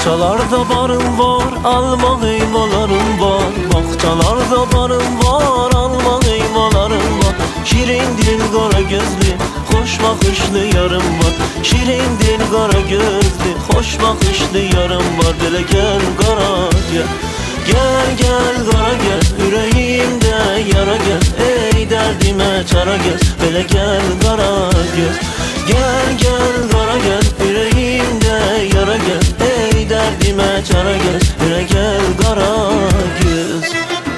Bahçalarda barım var, alma meyvelerim var. Bahçalarda barım var, alma meyvelerim var. Şirin dil kara gözlü, hoş bakışlı yarım var. Şirin dil kara gözlü, hoş bakışlı yarım var. Böyle gel kara gel, gel gel kara gel. Yüreğimde yara gel, ey derdime çara gel. Böyle gel kara gel, gel gel kara gel. Yüreğimde yara gel, ey derdime çara gel. Böyle gel kara göz.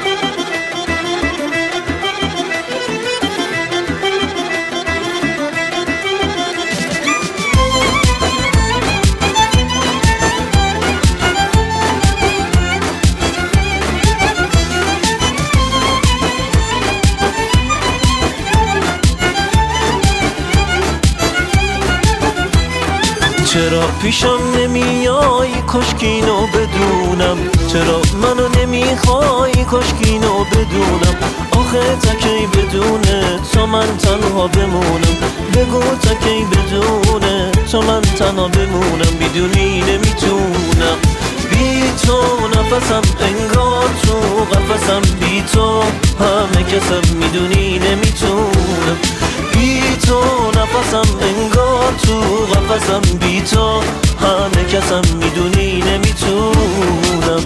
چرا پیشم نمیای کاشکینو بدونم، چرا منو نمیخوای کاشکینو بدونم. آخه تکی بدونه تا من تنها بمونم، بگو تکی بدونه تا من تنها بمونم. بدونی نمیتونم بی تو، نفسم انگار تو قفسم. بی تو همه کسم، میدونی نمیتونم بی تو، نفسم انگار تو قفسم. بی تو همه کسم، میدونی نمیتونم.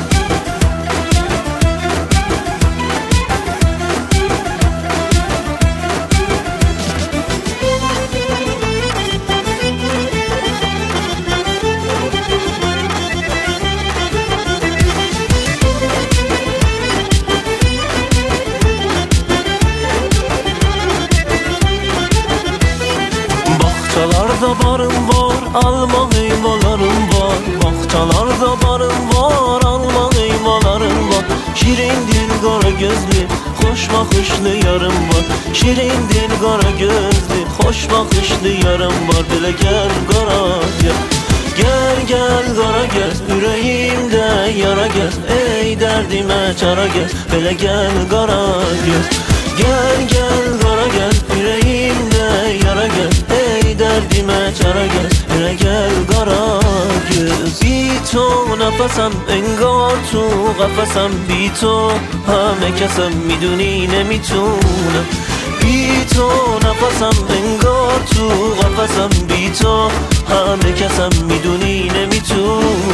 Bahçalarda barım var, alma meyvelerim var. Bahçalarda barım var, alma meyvelerim var. Şirin dil kara gözlü, hoş bakışlı yarım var. Şirin dil kara gözlü, hoş bakışlı yarım var. Böyle gel kara gel, gel gel kara gel. Yüreğimde yara gel, ey derdime çara gel. Böyle gel kara gel, gel gel kara gel. Yüreğimde yara gel, ey derdime çara gel. Hele gel kara göz. Bی تو نفسم انگار تو قفسم. بی تو همه کسم، میدونی نمیتونم بی تو، نفسم انگار تو قفسم. بی تو همه کسم، میدونی نمیتونم.